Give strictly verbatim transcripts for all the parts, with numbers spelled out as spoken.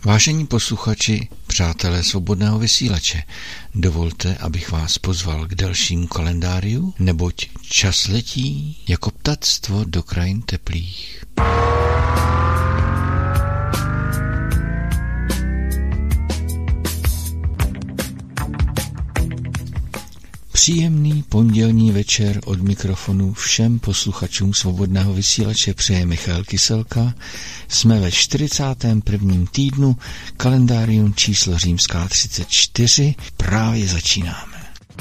Vážení posluchači, přátelé Svobodného vysílače, dovolte, abych vás pozval k dalšímu kalendáriu, neboť čas letí jako ptactvo do krajin teplých. Příjemný pondělní večer od mikrofonu všem posluchačům Svobodného vysílače přeje Michal Kyselka. Jsme ve čtyřicátém prvním týdnu, kalendárium číslo římská třicet čtyři, právě začínáme.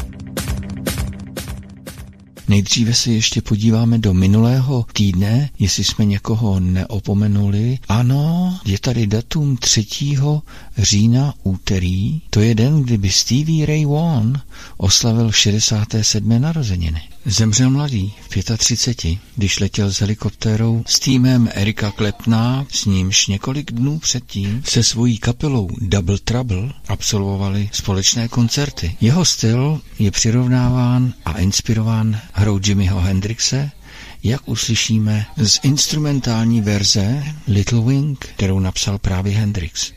Nejdříve se ještě podíváme do minulého týdne, jestli jsme někoho neopomenuli. Ano, je tady datum třetího října úterý. To je den, kdyby Stevie Ray Vaughan oslavil šedesáté sedmé narozeniny. Zemřel mladý, v třiceti pěti, když letěl s helikoptérou s týmem Erika Claptona, s nímž několik dnů předtím se svojí kapelou Double Trouble absolvovali společné koncerty. Jeho styl je přirovnáván a inspirován hrou Jimiho Hendrixe, jak uslyšíme z instrumentální verze Little Wing, kterou napsal právě Hendrix.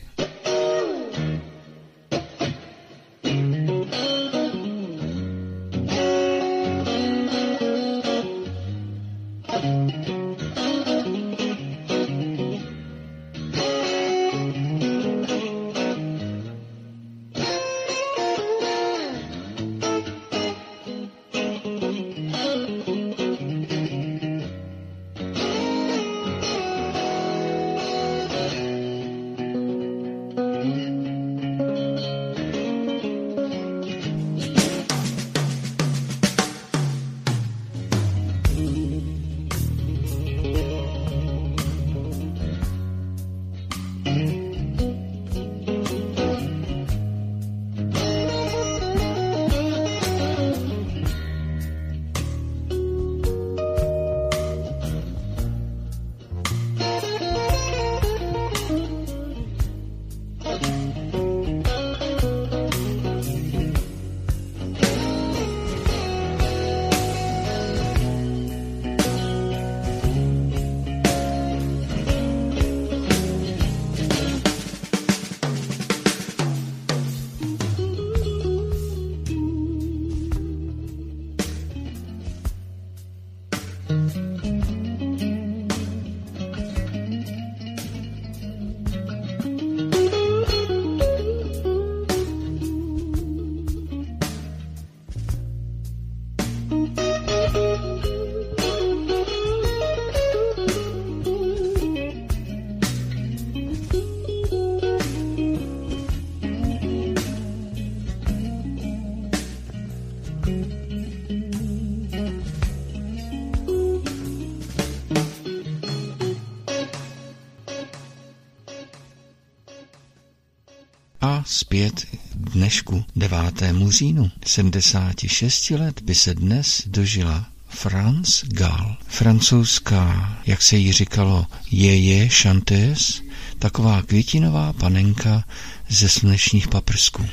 A zpět k dnešku devátému říjnu. sedmdesáti šesti let by se dnes dožila France Gall, francouzská, jak se jí říkalo, jeje chanteuse, taková květinová panenka ze slunečních paprsků.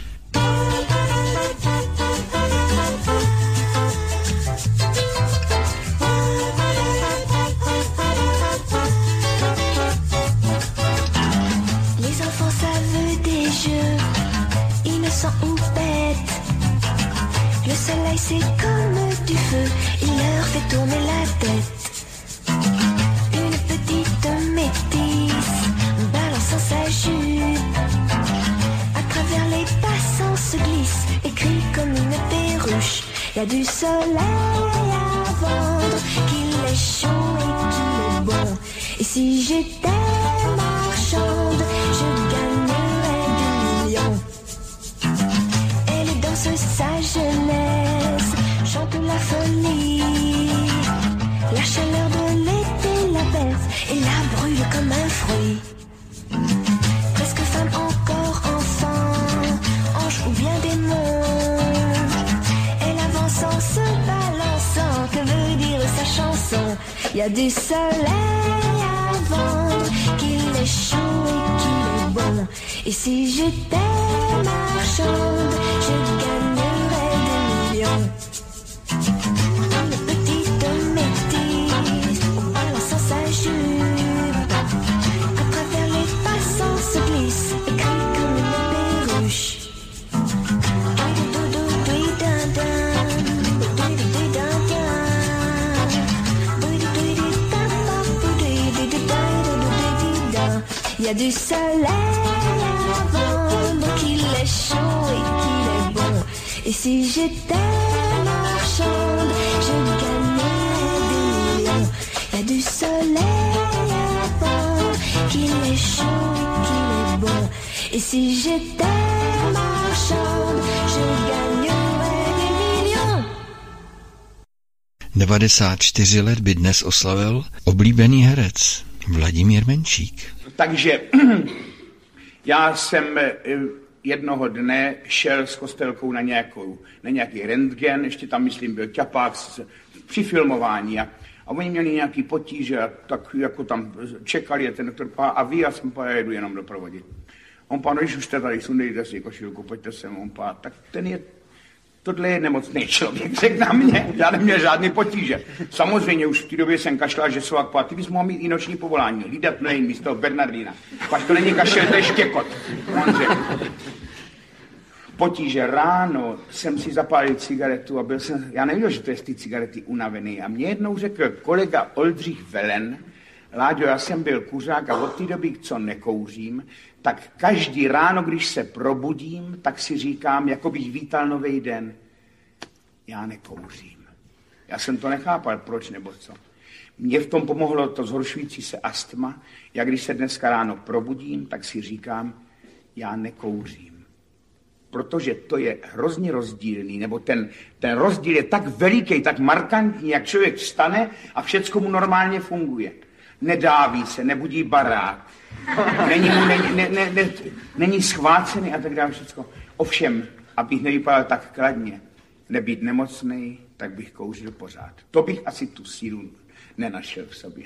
C'est comme du feu, il leur fait tourner la tête. Une petite métisse balançant sa jupe, à travers les passants se glisse et crie comme une perruche. Y a du soleil à vendre, qu'il est chaud et qu'il est bon. Et si j'étais marchande, je gagnerais des millions. Elle est danseuse, sa jeunesse chante la folie, la chaleur de l'été la berce et la brûle comme un fruit. Presque femme, encore enfant, ange ou bien démon, elle avance en se balançant, que veut dire sa chanson? Y a du soleil à vendre, qu'il est chaud et qu'il est bon. Et si j'étais marchande, je gagnerais des millions. a du soleil avant, donc il est chaud et qu'il est bon. Et si j'étais marchande, je gagnerais des millions. Il y a du soleil avant, qu'il est chaud et qu'il est bon. Et si j'étais marchande, je gagnerais des millions. devadesát čtyři let by dnes oslavil oblíbený herec Vladimír Menšík. Takže já jsem jednoho dne šel s Kostelkou na, nějakou, na nějaký rentgen, ještě tam, myslím, byl ťapák při filmování a, a oni měli nějaký potíže a tak jako tam čekali a ten doktor pá, a vy, já jsem pojedu jenom doprovodit. On pán, když už jste tady, sundejte si košilku, pojďte sem, on pá, tak ten je, tohle je nemocný člověk, řekl na mě, já neměl žádný potíže. Samozřejmě už v té době jsem kašlal, že svak pá, ty bys mohl mít i noční povolání, hlídat mlejn místo Bernardina. Pak to není kašel, to je štěkot. On řekl. Potíže, ráno jsem si zapálil cigaretu a byl jsem, já nevěděl, že to je z té cigarety unavený. A mě jednou řekl kolega Oldřich Velen, Láďo, já jsem byl kuřák a od té doby, co nekouřím, tak každý ráno, když se probudím, tak si říkám, jako bych vítal nový den. Já nekouřím. Já jsem to nechápal, proč nebo co. Mně v tom pomohlo to zhoršující se astma. Já když se dneska ráno probudím, tak si říkám, já nekouřím. Protože to je hrozně rozdílný, nebo ten, ten rozdíl je tak veliký, tak markantní, jak člověk vstane a všecko mu normálně funguje. Nedáví se, nebudí barák, není, mu, není, ne, ne, ne, není schvácený a tak dále všecko. Ovšem, abych nevypadal tak kladně, nebýt nemocnej, tak bych kouřil pořád. To bych asi tu sílu nenašel v sobě.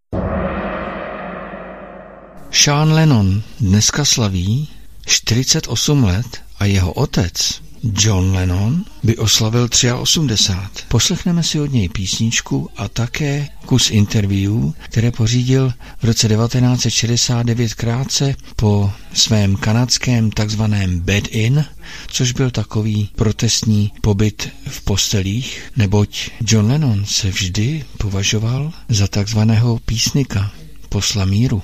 Sean Lennon dneska slaví čtyřicet osm let a jeho otec John Lennon by oslavil osmdesát tři. Poslechneme si od něj písničku a také kus interview, které pořídil v roce devatenáct set šedesát devět krátce po svém kanadském takzvaném bed-in, což byl takový protestní pobyt v postelích, neboť John Lennon se vždy považoval za takzvaného písnika, posla míru.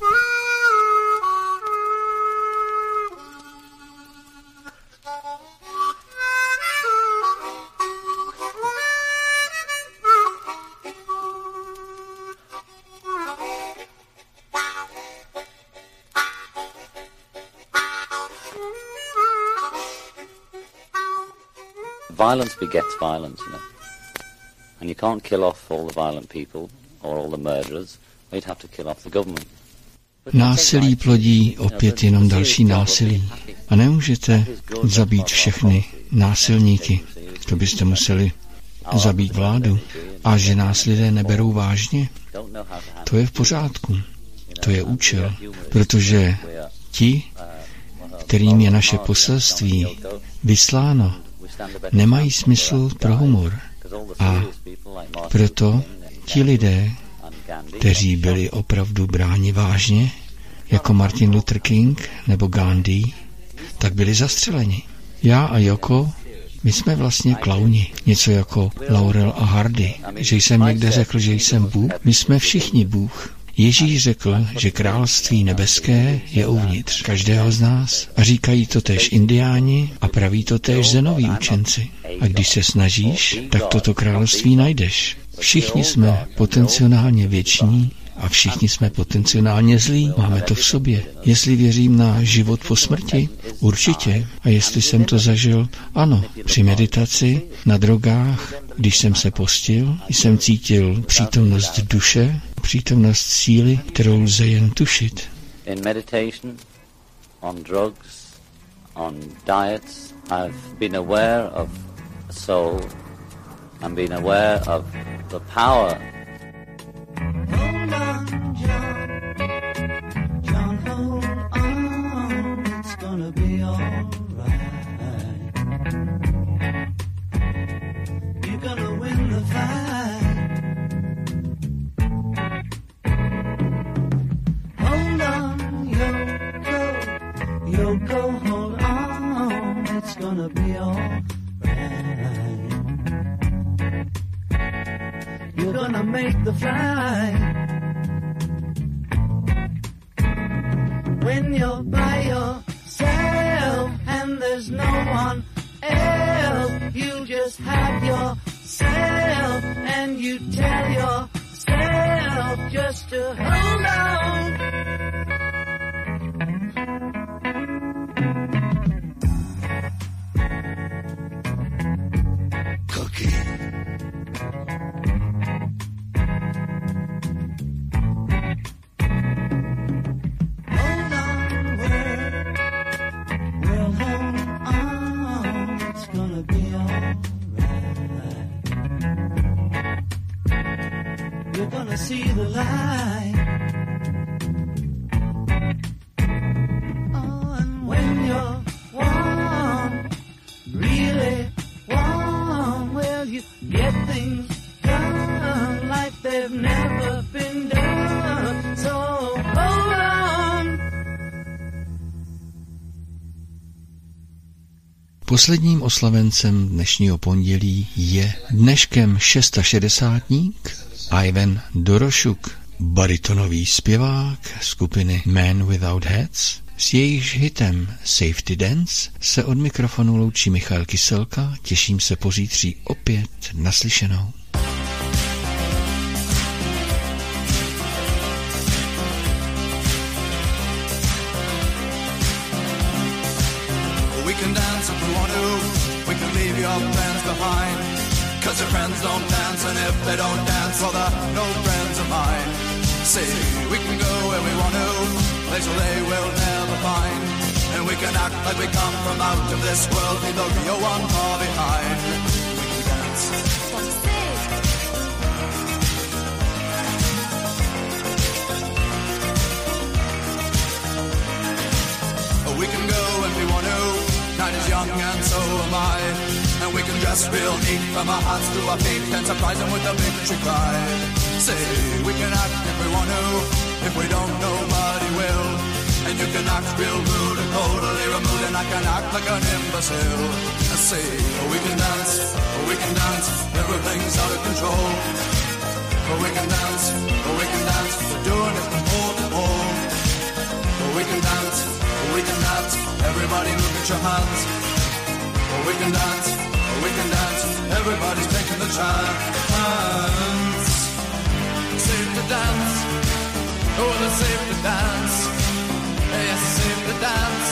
Violence begets violence, you know. And you can't kill off all the violent people or all the murderers. You'd have to kill off the government. Násilí plodí opět jenom další násilí. A nemůžete zabít všechny násilníky. To byste museli zabít vládu. A že nás lidé neberou vážně, to je v pořádku. To je účel. Protože ti, kterým je naše poselství vysláno, nemají smysl pro humor. A proto ti lidé, kteří byli opravdu bráni vážně, jako Martin Luther King nebo Gandhi, tak byli zastřeleni. Já a Joko, my jsme vlastně klauni. Něco jako Laurel a Hardy. Že jsem někde řekl, že jsem Bůh, my jsme všichni Bůh. Ježíš řekl, že království nebeské je uvnitř každého z nás. A říkají to též indiáni a praví to též zenoví učenci. A když se snažíš, tak toto království najdeš. Všichni jsme potenciálně věční a všichni jsme potenciálně zlí. Máme to v sobě. Jestli věřím na život po smrti, určitě. A jestli jsem to zažil, ano, při meditaci, na drogách, když jsem se postil, jsem cítil přítomnost duše, přítomnost síly, kterou lze jen tušit. In meditation, on drugs, on diets, I've been aware of a soul and been aware of the power. Hold on, John. John, hold on. It's gonna be alright. You're gonna win the fight. Hold on, Yoko. Yoko, hold on. It's gonna be alright. You're gonna make the flight. when you're by yourself and there's no one else. You just have yourself and you tell yourself just to hold on. See the light. Oh, and when you're warm, really warm, well, you get things done like they've never been done. So hold on. Posledním oslavencem dnešního pondělí je dneškem šedesátník Ivan Dorošuk, baritonový zpěvák skupiny Man Without Hats. S jejíž hitem Safety Dance se od mikrofonu loučí Michal Kyselka, těším se pozítří opět naslyšenou. We can dance if we want to, we can leave your plans behind. Cause your friends don't dance, and if they don't dance, well, they're no friends of mine. See, we can go where we want to, place where they will never find. And we can act like we come from out of this world, leave the real one far behind. We can dance. We can go if we want to, night is young and so am I. And we can dress real neat from our hearts to our feet and surprise them with a victory cry. Say, we can act if we want to, if we don't, nobody will. And you can act real rude and totally removed, and I can act like an imbecile. I say, oh, we can dance, oh, we can dance, everything's out of control. Oh, we can dance, oh, we can dance, we're doing it from pole to pole. Oh, we can dance, oh, we can dance, everybody look at your hands. Oh, we can dance, oh, we can dance, everybody's taking the chance. Safe to dance, oh, it's safe to dance. Yes, it's safe to dance.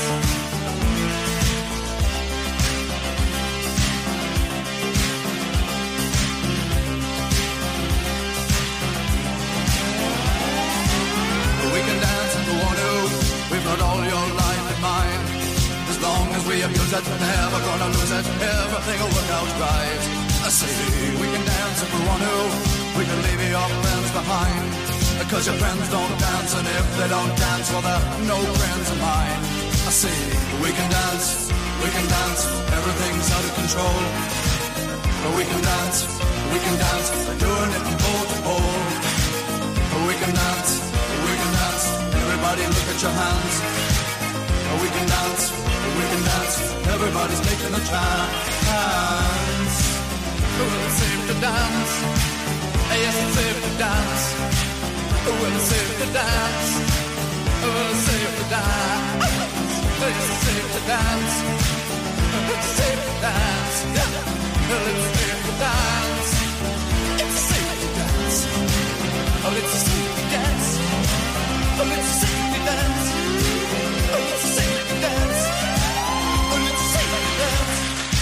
We can dance if we want to, we've got all your life in mind. As long as we abuse it, never gonna lose it, everything will work out right. I say, we can dance if we want to, we can leave your friends behind. Because your friends don't dance, and if they don't dance, well, they're no friends of mine. I say, we can dance, we can dance, everything's out of control. But we can dance, we can dance, we're doing it from pole to pole. But we can dance, we can dance, everybody look at your hands. But we can dance, we can dance, everybody's taking a chance. Well, it's safe to dance, yes, it's safe to dance. Well, it's safe to dance, well, it's safe to dance. Yes, it's safe to dance, it's safe to dance. Well, it's safe to dance, it's safe to dance. Oh, it's safe to dance, oh, it's safe to dance. Oh, it's safe to dance, oh, it's safe to dance.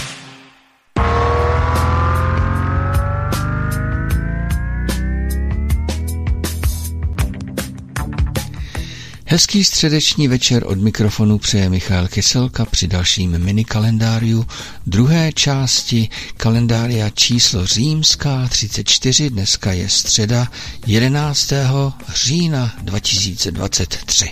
Hezký středeční večer od mikrofonu přeje Michal Kyselka při dalším minikalendáriu druhé části kalendária číslo římská třicet čtyři. Dneska je středa jedenáctého října dva tisíce dvacet tři.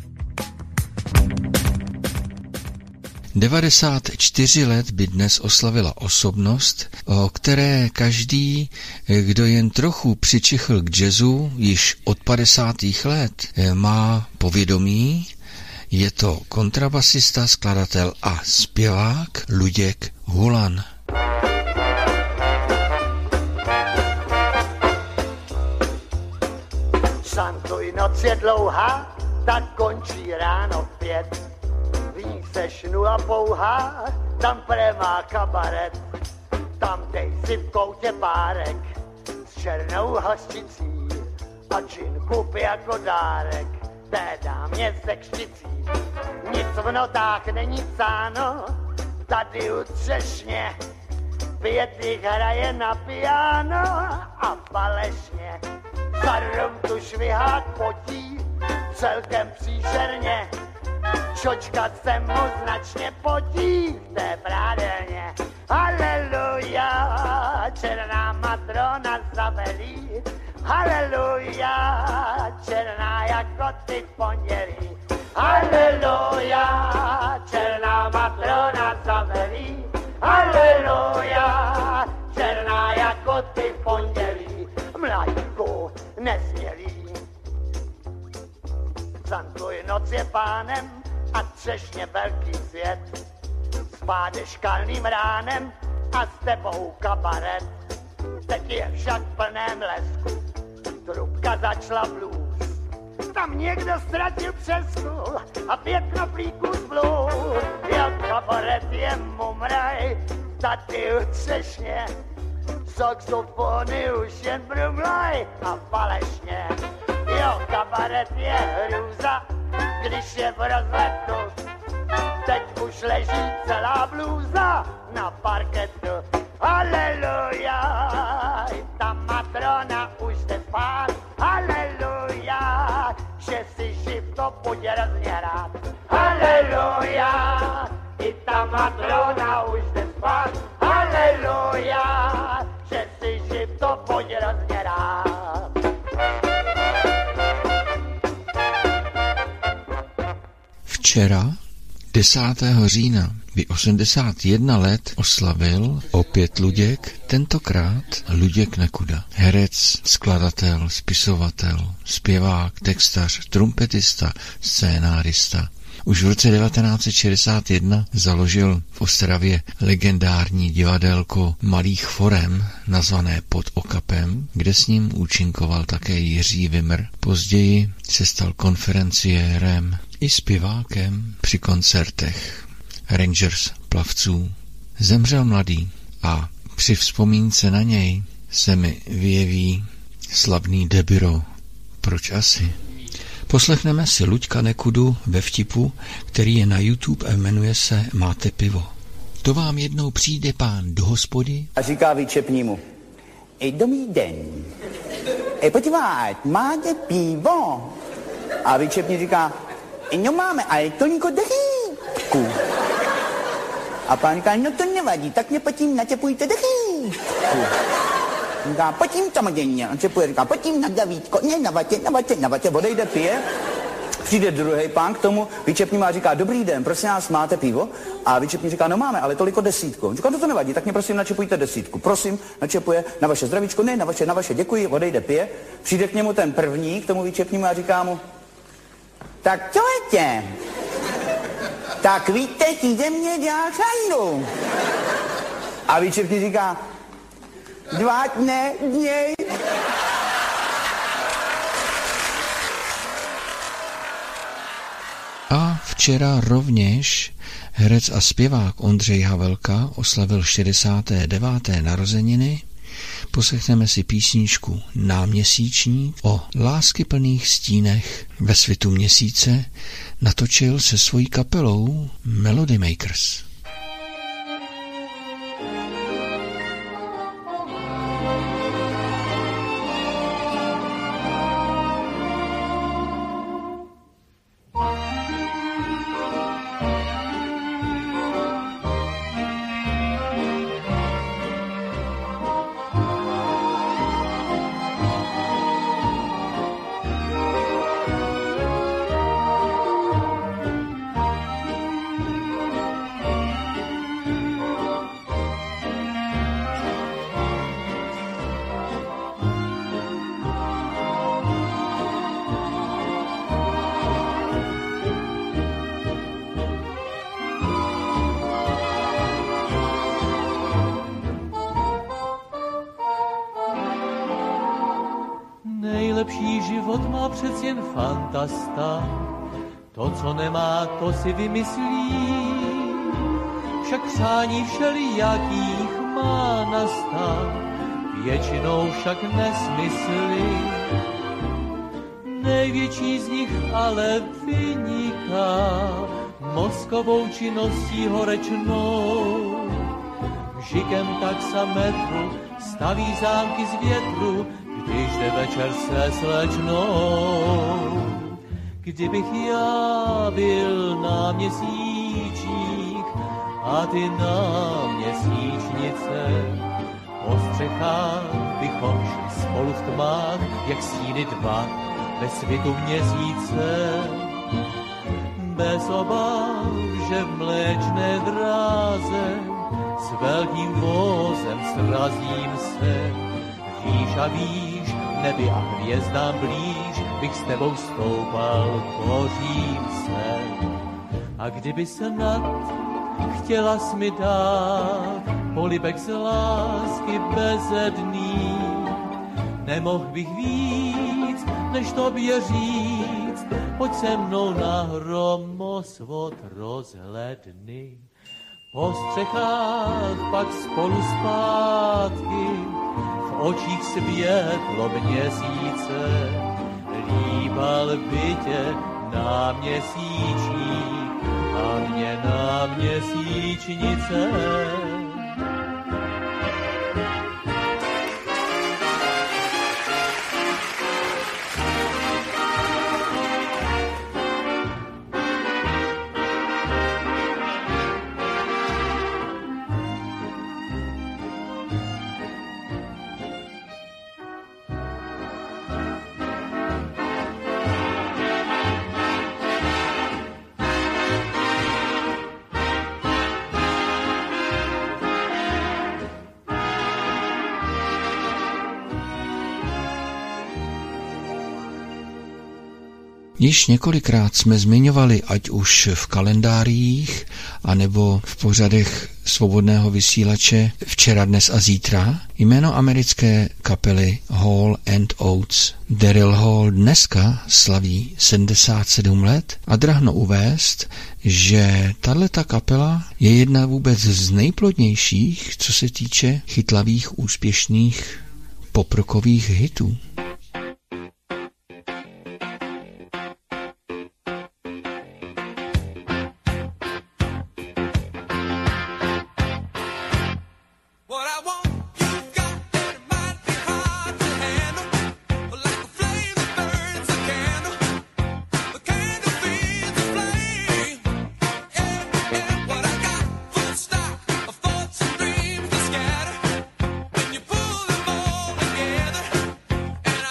devadesát čtyři let by dnes oslavila osobnost, o které každý, kdo jen trochu přičichl k jazzu již od padesátých let, má povědomí. Je to kontrabasista, skladatel a zpěvák Luděk Hulan. Santo i noc je dlouhá, tak končí ráno v pět. V ní seš nula pouhá, tam premá kabaret. Tam dej si v koutě párek s černou hořčicí a džin kup jako dárek té dámě se křticí. Nic v notách není psáno, tady u třešně pět jich hraje na piano a falešně. Za rum tu švihák potí celkem příšerně. Čočka se mu značně potí v té prádelně. Haleluja, černá matrona zavelí. Haleluja, černá jako ty v pondělí. Haleluja, černá matrona zavelí. Haleluja, černá jako ty v pondělí. Mlajku nesmělý. Zantuj noc je pánem a třešně velký svět. Spádeš kalným ránem a s tebou kabaret. Teď je však v plném lesku, trubka začala blues. Tam někdo ztratil přesku a pět knoflíků z blues. Jo, kabaret je mumraj, tady u třešně. Saxofony už jen brumlaj a falešně. Jo, kabaret je hrůza, když je v rozletu. Teď už leží celá blůza na parketu. Haleluja, i ta matrona už jde spát. Haleluja, že si živ to buď hrozně rád. Haleluja, i ta matrona už jde spát. Haleluja, že si živ to buď hrozně rád. Včera, desátého října, by osmdesát jedna let oslavil opět Luděk, tentokrát Luděk Nekuda. Herec, skladatel, spisovatel, zpěvák, textař, trumpetista, scénárista. Už v roce devatenáct set šedesát jedna založil v Ostravě legendární divadelko Malých forem, nazvané Pod okapem, kde s ním účinkoval také Jiří Vimr. Později se stal konferenciérem i zpěvákem při koncertech Rangers plavců. Zemřel mladý a při vzpomínce na něj se mi vyjeví slavný Debiro. Proč asi? Poslechneme si Luďka Nekudu ve vtipu, který je na YouTube a jmenuje se Máte pivo. To vám jednou přijde pán do hospody a říká výčepnímu: Ej, dobrý den. Ej, podívej, máte pivo? A výčepní říká: No máme, ale to niko dechýku. A pán říká: No to nevadí, tak mě potím natěpujte dechýku. Říká: Potím samozřejmě. On čepuje, říká: Potím na davítko. Ne, na vatě, na vatě, na vatě. Odejde, pije. Přijde druhý pán k tomu výčepnímu a říká: Dobrý den, prosím vás, máte pivo? A výčepní říká: No máme, ale toliko desítku. On říká: No to nevadí, tak mě prosím načepujte desítku. Prosím, načepuje na vaše zdravíčko. Ne, na vaše, na vaše, děkuji. Odejde, pije. Přijde k němu ten první, k tomu výčepnímu a říká mu: Tak čo je tě? Tak víte, ti ze mě dělá šandu. A výčepní říká: Dva dne dněj. A včera rovněž herec a zpěvák Ondřej Havelka oslavil šedesáté deváté narozeniny. Poslechneme si písničku Náměsíčník. O láskyplných stínech ve svitu měsíce natočil se svojí kapelou Melody Makers. Nejlepší život má přec jen fantasta, To, co nemá, to si vymyslí, však přání všelijakých má nastat, většinou však nesmysly. Největší z nich ale vyniká mozkovou činností horečnou. Žikem taxametru staví zámky z větru, když jde večer se slečnou. Kdybych já byl na měsíčník a ty na měsíčnice, po střechách bychom šli spolu v tmách, jak stíny dva ve světu měsíce. Bez obav, že v mléčné dráze s velkým vozem srazím se. Víš a víš, nebi a hvězdám blíž, bych s tebou stoupal po římse. A kdyby snad chtěla jsi mi dát polibek z lásky bezedný, nemohl bych víc, než tobě říct, pojď se mnou na hromosvod rozhledny. Po střechách pak spolu zpátky, v očích světlo měsíce, líbal by tě na měsíčník a mě na měsíčnice. Již několikrát jsme zmiňovali, ať už v kalendářích, anebo v pořadech svobodného vysílače Včera, dnes a zítra, jméno americké kapely Hall and Oates. Daryl Hall dneska slaví sedmdesát sedm let a drahno uvést, že tahleta kapela je jedna vůbec z nejplodnějších, co se týče chytlavých, úspěšných poprokových hitů. And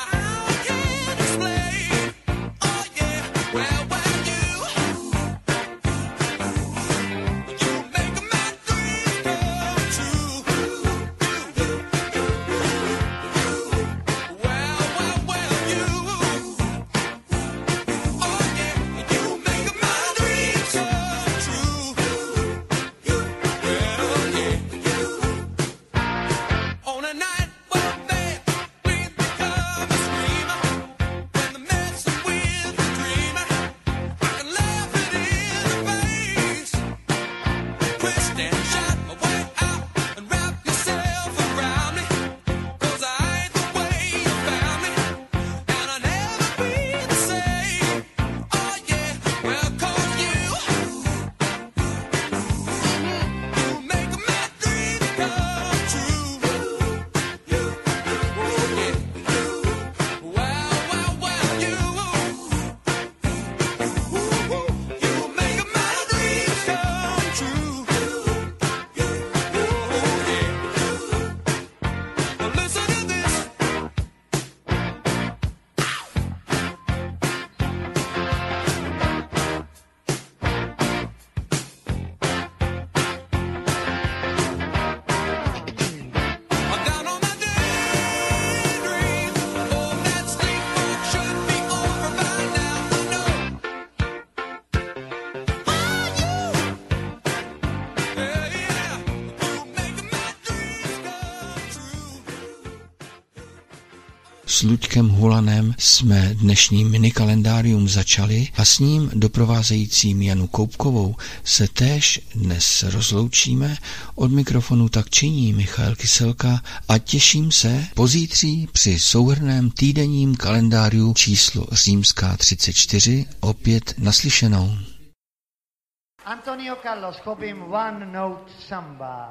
s Luďkem Hulanem jsme dnešní minikalendárium začali a s ním doprovázejícím Janu Koubkovou se též dnes rozloučíme. Od mikrofonu tak činí Michal Kyselka a těším se pozítří při souhrnném týdenním kalendáriu číslo římská třicet čtyři opět naslyšenou. Antonio Carlos, chopím One Note Samba.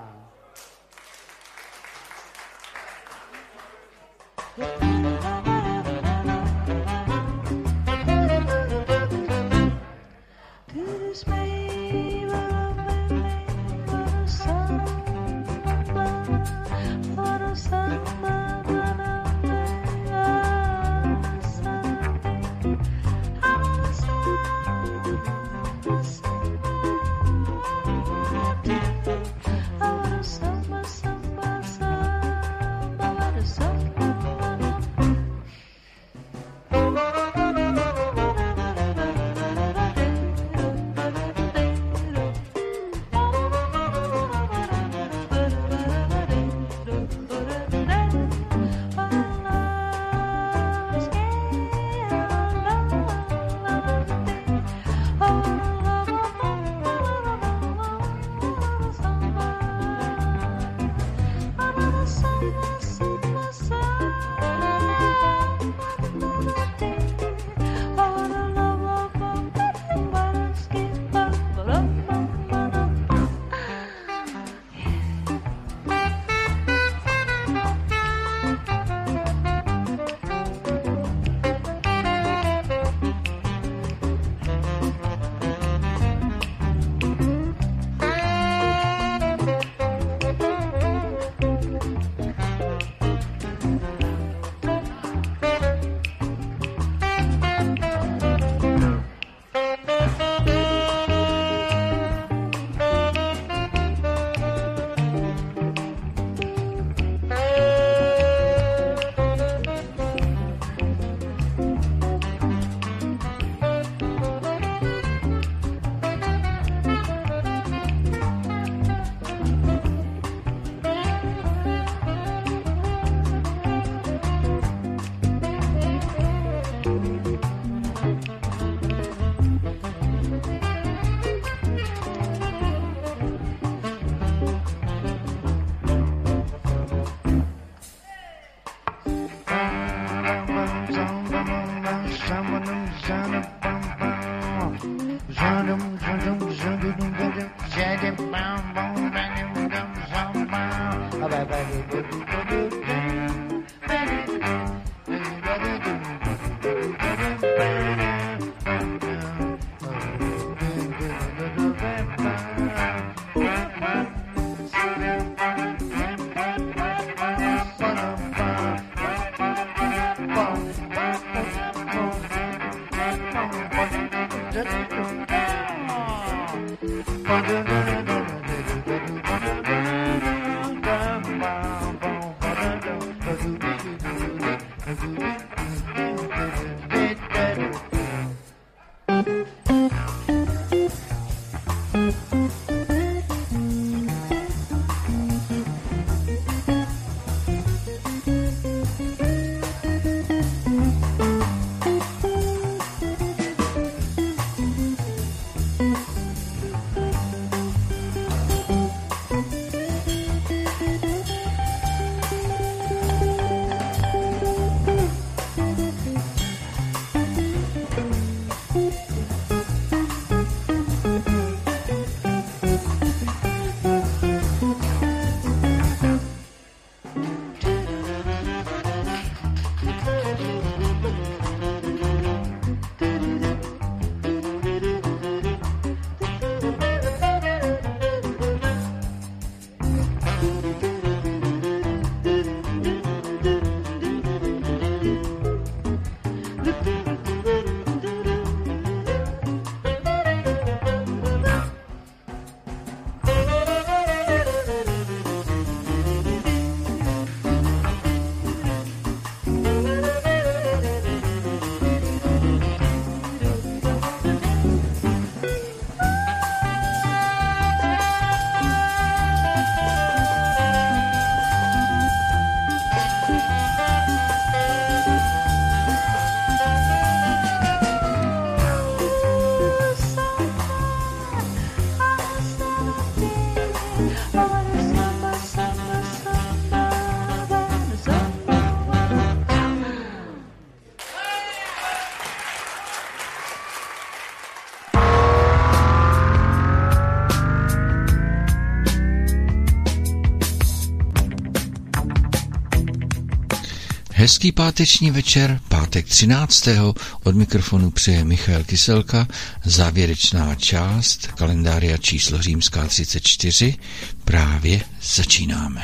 Hezký páteční večer, pátek třináctého Od mikrofonu přeje Michal Kyselka, závěrečná část kalendária číslo římská třicet čtyři. Právě začínáme.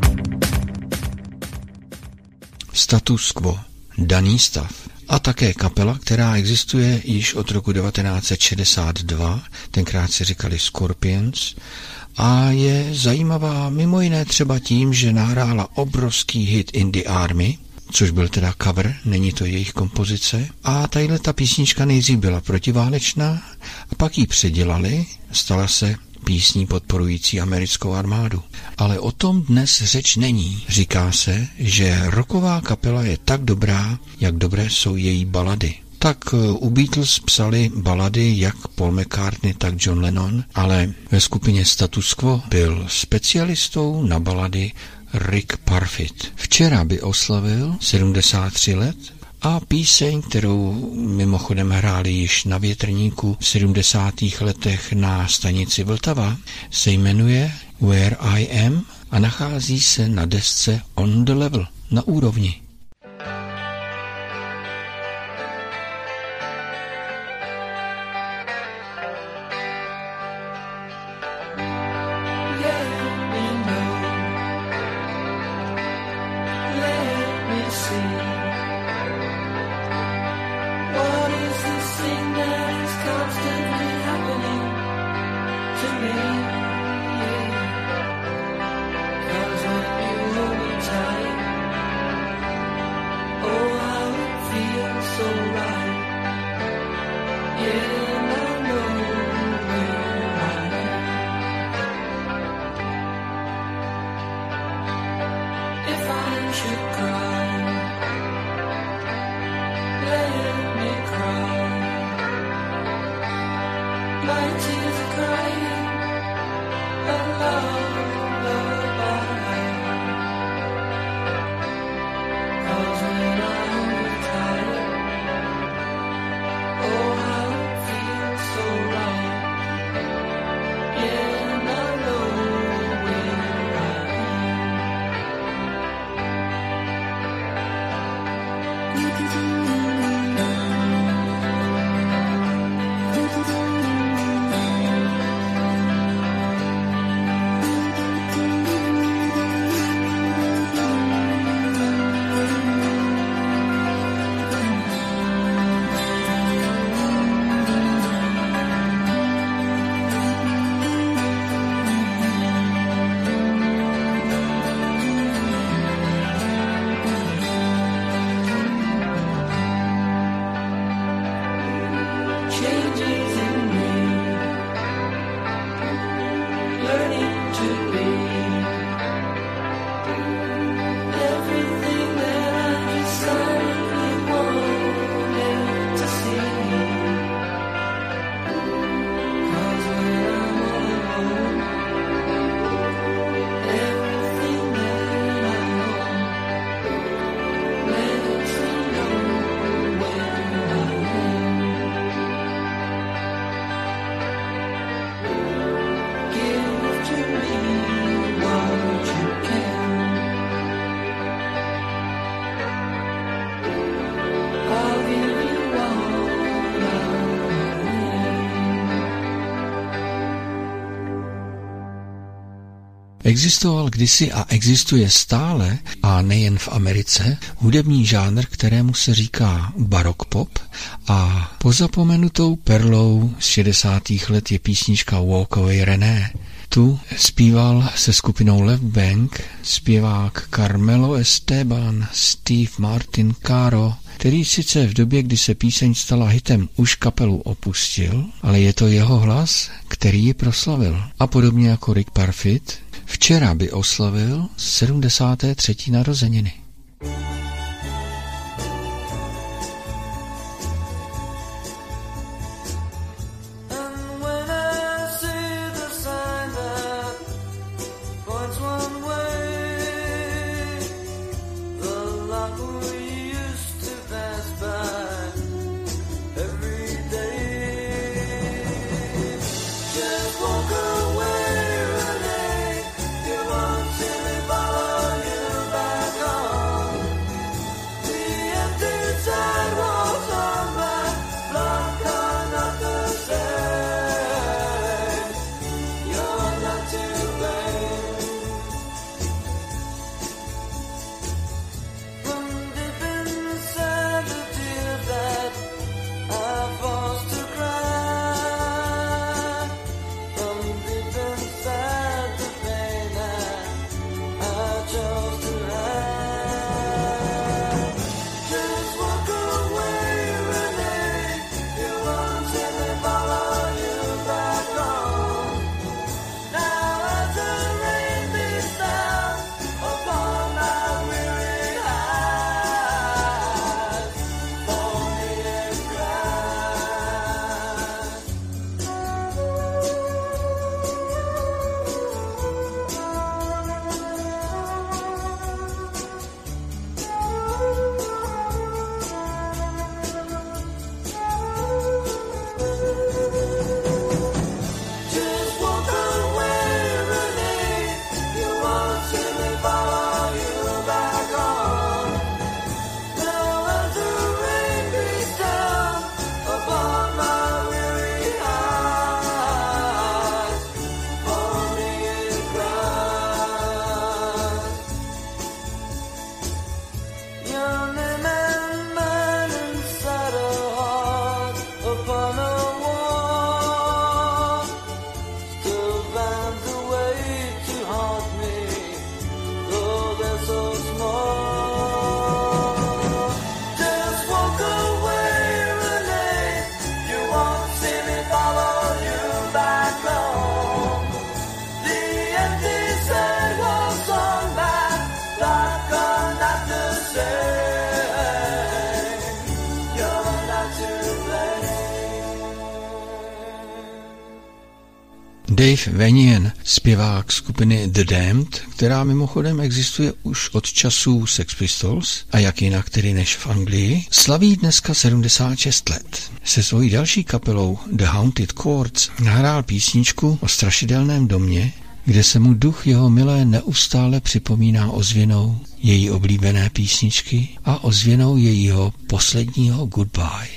Status quo, daný stav. A také kapela, která existuje již od roku devatenáct set šedesát dva, tenkrát se říkali Scorpions, a je zajímavá mimo jiné třeba tím, že nahrála obrovský hit In the Army, což byl teda cover, není to jejich kompozice. A tadyhle ta písnička nejdřív byla protiválečná a pak ji předělali, stala se písní podporující americkou armádu. Ale o tom dnes řeč není. Říká se, že rocková kapela je tak dobrá, jak dobré jsou její balady. Tak u Beatles psali balady jak Paul McCartney, tak John Lennon, ale ve skupině Status Quo byl specialistou na balady Rick Parfitt. Včera by oslavil sedmdesát tři let a píseň, kterou mimochodem hráli již na Větrníku v sedmdesátých letech na stanici Vltava, se jmenuje Where I Am a nachází se na desce On the Level, na úrovni. Existoval kdysi a existuje stále, a nejen v Americe, hudební žánr, kterému se říká barok pop, a pozapomenutou perlou z šedesátých let je písnička Walk Away René. Tu zpíval se skupinou Left Bank zpěvák Carmelo Esteban, Steve Martin Caro, který sice v době, kdy se píseň stala hitem, už kapelu opustil, ale je to jeho hlas, který ji proslavil. A podobně jako Rick Parfitt, včera by oslavil sedmdesáté třetí narozeniny. Dave Vanian, zpěvák skupiny The Damned, která mimochodem existuje už od časů Sex Pistols, a jak jinak tedy než v Anglii, slaví dneska sedmdesát šest let. Se svojí další kapelou The Haunted Chords nahrál písničku o strašidelném domě, kde se mu duch jeho milé neustále připomíná ozvěnou její oblíbené písničky a ozvěnou jejího posledního goodbye.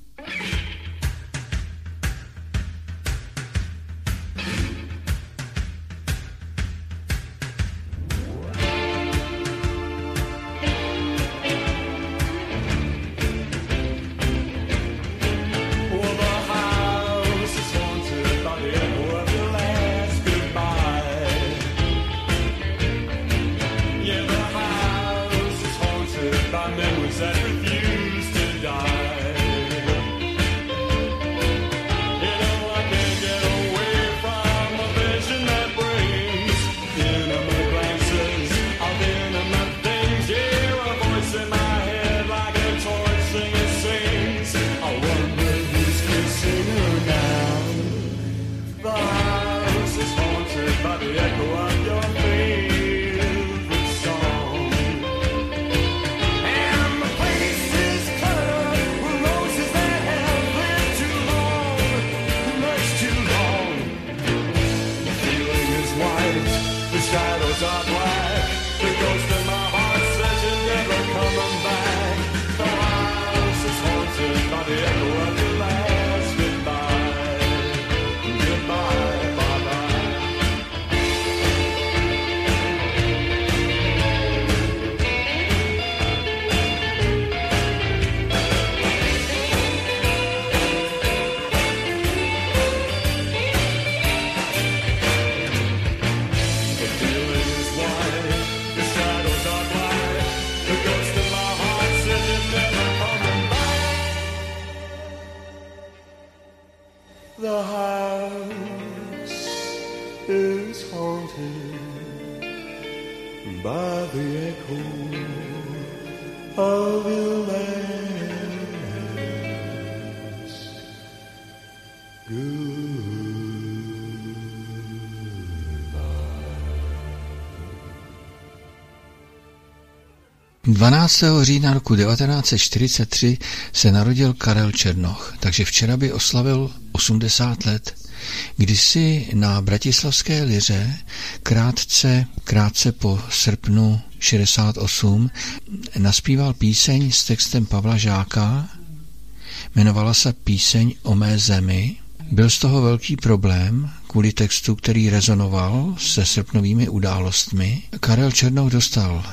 dvanáctého října roku devatenáct set čtyřicet tři se narodil Karel Černoch, takže včera by oslavil osmdesát let, kdy si na bratislavské liře krátce, krátce po srpnu šedesát osm naspíval píseň s textem Pavla Žáka, jmenovala se Píseň o mé zemi. Byl z toho velký problém kvůli textu, který rezonoval se srpnovými událostmi. Karel Černoch dostal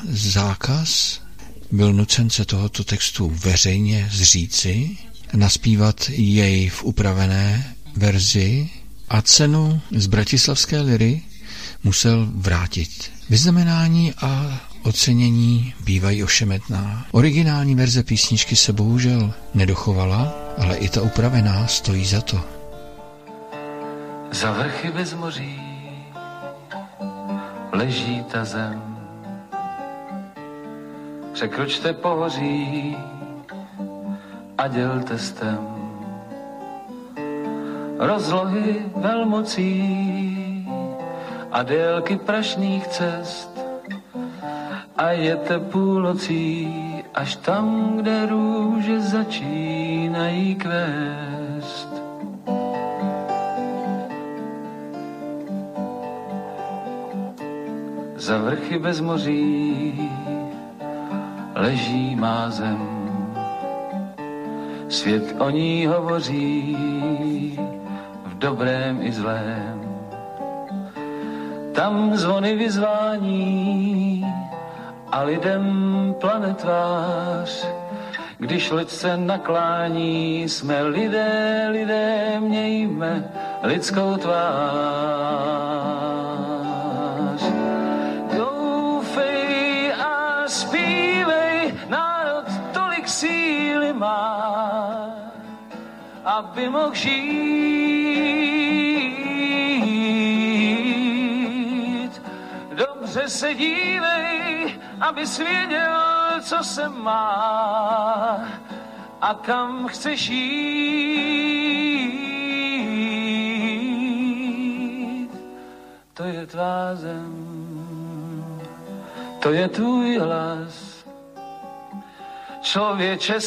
zákaz, byl nucen se tohoto textu veřejně zříci, naspívat jej v upravené verzi a cenu z bratislavské liry musel vrátit. Vyznamenání a ocenění bývají ošemetná. Originální verze písničky se bohužel nedochovala, ale i ta upravená stojí za to. Za vrchy bez moří leží ta zem. Překročte pohoří a dělte stem. Rozlohy velmocí a délky prašných cest a jděte půlnocí až tam, kde růže začínají kvést. Za vrchy bez moří leží má zem. Svět o ní hovoří v dobrém i zlém. Tam zvony vyzvání a lidem plane tvář. Když loď se naklání, jsme lidé, lidé, mějme lidskou tvář. Doufej a zpívej, národ tolik síly má, aby mohl žít. Dobře se dívej, abys věděl, co se má a kam chceš jít. to je tvá zem, to je tvůj hlas. Člověče,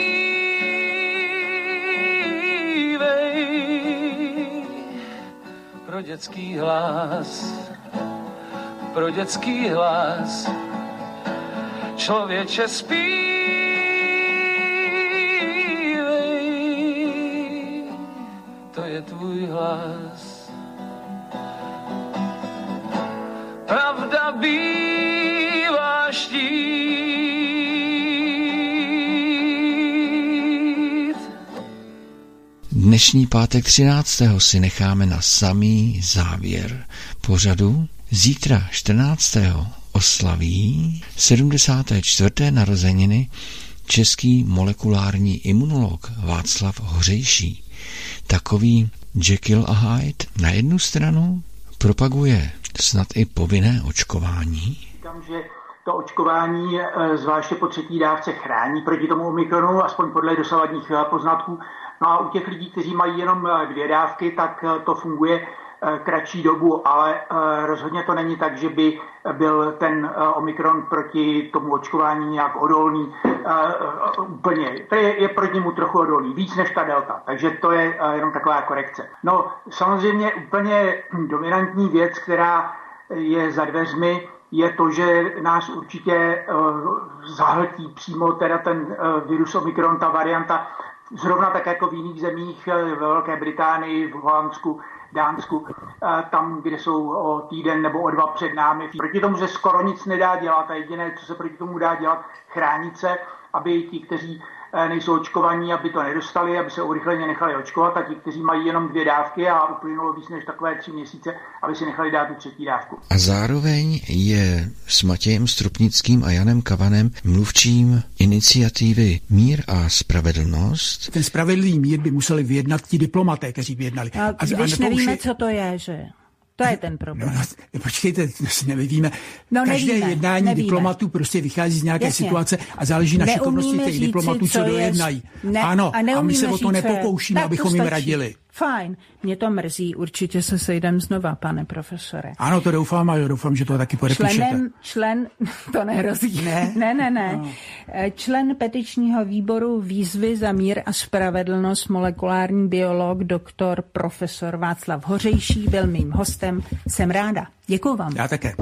zpívej pro dětský hlas, pro dětský hlas. Člověče, zpívej, to je tvůj hlas. Pravda bývá štít. Dnešní pátek třináctého si necháme na samý závěr pořadu. Zítra čtrnáctého oslaví sedmdesáté čtvrté narozeniny český molekulární imunolog Václav Hořejší. Takový Jekyll a Hyde na jednu stranu propaguje snad i povinné očkování. Říkám, že to očkování zvláště po třetí dávce chrání proti tomu omikronu, aspoň podle dosavadních poznatků. No a u těch lidí, kteří mají jenom dvě dávky, tak to funguje kratší dobu, ale rozhodně to není tak, že by byl ten omikron proti tomu očkování nějak odolný úplně. To je, je proti němu trochu odolný, víc než ta delta, takže to je jenom taková korekce. No samozřejmě úplně dominantní věc, která je za dveřmi, je to, že nás určitě zahltí přímo teda ten virus omikron, ta varianta, zrovna tak jako v jiných zemích, ve Velké Británii, v Holandsku, Dánsku, tam, kde jsou o týden nebo o dva před námi. Proti tomu se skoro nic nedá dělat a jediné, co se proti tomu dá dělat, chránit se, aby ti, kteří nejsou očkovaní, aby to nedostali, aby se urychleně nechali očkovat, a ti, kteří mají jenom dvě dávky a uplynulo víc než takové tři měsíce, aby si nechali dát tu třetí dávku. A zároveň je s Matějem Stropnickým a Janem Kavanem mluvčím iniciativy Mír a spravedlnost. Ten spravedlivý mír by museli vyjednat ti diplomaté, kteří vyjednali. A, a když a nevíme, je... co to je, že... To je ten problém. No, no, počkejte, nevíme. No, Každé nevíme, jednání nevíme. diplomatů prostě vychází z nějaké Jasně. situace a záleží na šikovnosti těch diplomatů, co dojednají. Ne, ano, a, a my se o to říct, nepokoušíme, abychom jim radili. Fajn, mě to mrzí, určitě se sejdem znova, pane profesore. Ano, to doufám a doufám, že to taky podepíšete. Členem, člen, to nehrozí. Ne, ne, ne. ne. No. Člen petičního výboru výzvy za mír a spravedlnost, molekulární biolog, doktor profesor Václav Hořejší byl mým hostem. Jsem ráda. Děkuju vám. Já také.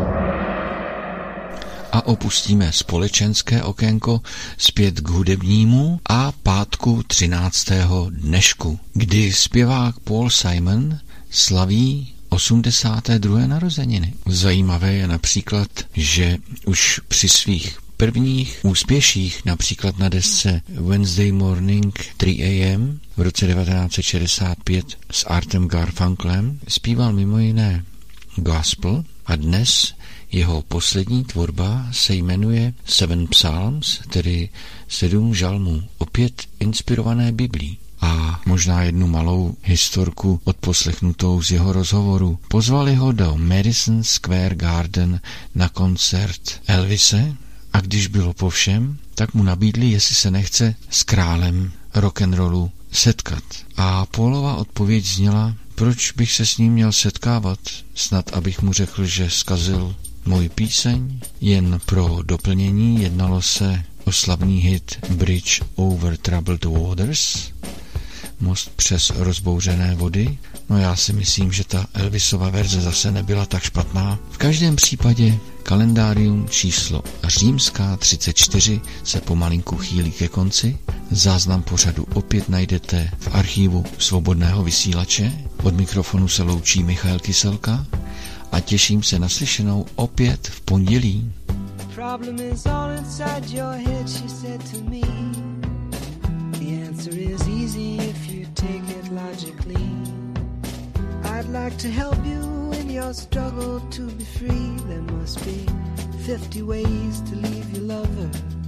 A opustíme společenské okénko zpět k hudebnímu a pátku třináctého dnešku, kdy zpěvák Paul Simon slaví osmdesáté druhé narozeniny. Zajímavé je například, že už při svých prvních úspěších, například na desce Wednesday Morning tři a m v roce devatenáct set šedesát pět s Artem Garfunklem, zpíval mimo jiné gospel a dnes jeho poslední tvorba se jmenuje Seven Psalms, tedy sedm žalmů, opět inspirované Biblí. A možná jednu malou historku odposlechnutou z jeho rozhovoru. Pozvali ho do Madison Square Garden na koncert Elvise a když bylo po všem, tak mu nabídli, jestli se nechce s králem rock'n'rollu setkat. A Paulova odpověď zněla, proč bych se s ním měl setkávat, snad abych mu řekl, že zkazil moji píseň. Jen pro doplnění jednalo se o slavný hit Bridge over Troubled Waters, most přes rozbouřené vody. No já si myslím, že ta Elvisova verze zase nebyla tak špatná. V každém případě kalendárium číslo římská třicet čtyři se pomalinku chýlí ke konci. Záznam pořadu opět najdete v archivu Svobodného vysílače. Od mikrofonu se loučí Michal Kyselka a těším se na slyšenou opět v pondělí. Problem is all inside your head, she said to me. The answer is easy if you take it logically. I'd like to help you in your struggle to be free. There must be fifty ways to leave your lover.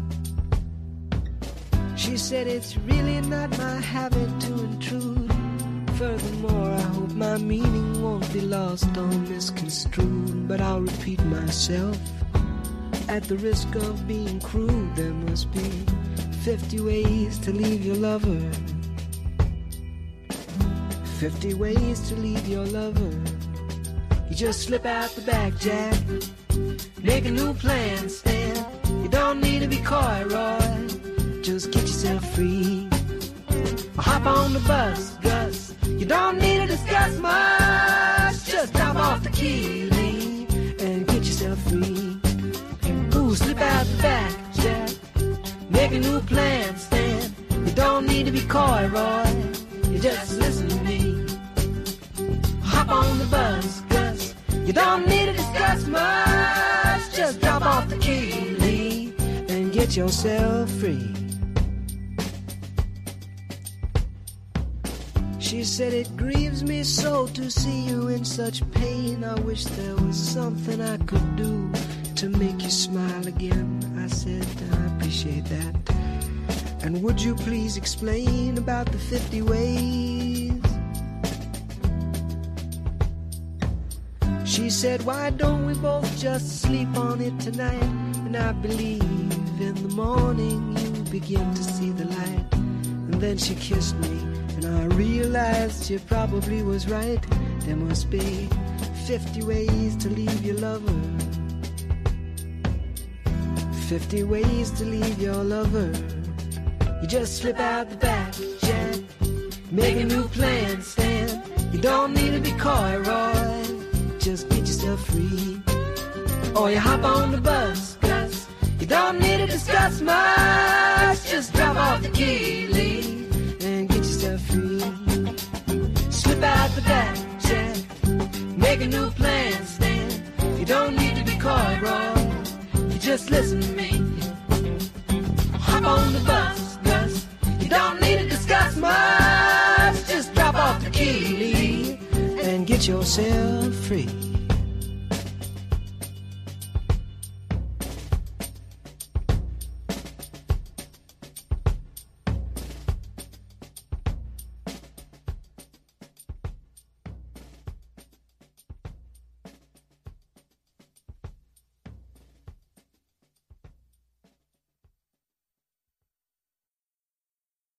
She said it's really not my habit to intrude. Furthermore, I hope my meaning won't be lost or misconstrued. But I'll repeat myself at the risk of being crude. There must be fifty ways to leave your lover. Fifty ways to leave your lover. You just slip out the back, Jack. Make a new plan, Stan. You don't need to be coy, Roy. Just get yourself free. Hop on the bus, Gus. You don't need to discuss much. Just drop off the key, Lee, and get yourself free. Ooh, slip out the back, Jack. Make a new plan, Stan. You don't need to be coy, Roy. You just listen to me. Hop on the bus, Gus. You don't need to discuss much. Just drop off the key, Lee, and get yourself free. She said, it grieves me so to see you in such pain. I wish there was something I could do to make you smile again. I said, I appreciate that. And would you please explain about the fifty ways? She said, why don't we both just sleep on it tonight? And I believe in the morning you begin to see the light. And then she kissed me, and I realized she probably was right. There must be fifty ways to leave your lover. Fifty ways to leave your lover. You just slip out the back, Jack. Make a new plan, Stan. You don't need to be coy, Roy. Just get yourself free. Or you hop on the bus, Gus. You don't need to discuss much. Just drop off the key, Lee, and get yourself free. Slip out the back, Jack. Make a new plan, Stan. You don't need to be coy, Roy. You just listen to me. Hop on the bus, Gus. You don't need to discuss much. Just drop off the key, Lee, and get yourself free.